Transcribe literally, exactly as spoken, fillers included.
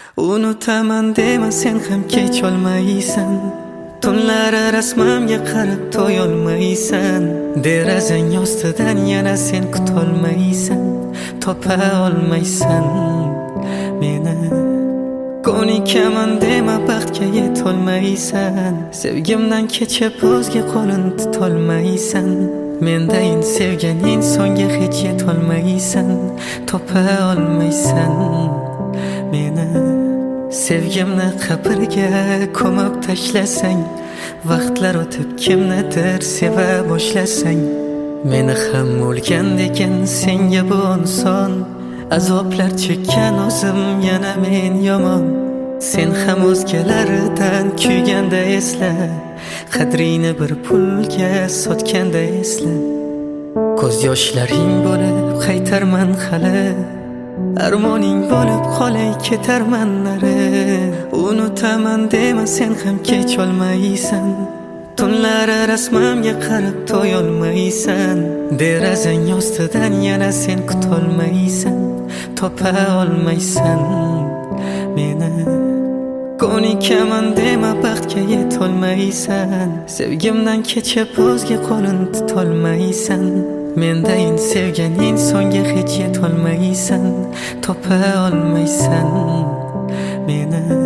Unutaman dema sen ham kech olmaysan. Tunlari rasmimga qarab to'yolmaysan. Derazang ostidan yana sen kutolmaysan. Topa olmaysan meni. Ko'nikaman dema baxtga yetolmaysan. Sevgimdan kechib o'zga qo'lin tutolmaysan. Mendayin sevgan insonga hech yetolmaysan. Topa olmaysan meni. Sevgimni qabrga ko'mib tashlasang, vaqtlar o'tib kimnidir seva boshlasang, meni ham o'lgandekin senga bu inson. Azoblar chekkan o'zim yana men yomon. Sen ham o'zgalaridan kuyganda esla, qadrini bir pulga sotganda esla. Ko'z yoshlaring bo'lib qaytarman hali, armoning bo'lib qolay ketarman nari. Unutaman dema sen ham kech olmaysan. Tunlari rasmimga qarab to'yolmaysan. Derazang ostidan yana sen kutolmaysan. Topa olmaysan meni. Ko'nikaman dema baxtga yetolmaysan. Sevgimdan kechib o'zga qo'lin tutolmaysan. Mendayin sevgan insonga hech yetolmaysan. Topa olmaysan meni.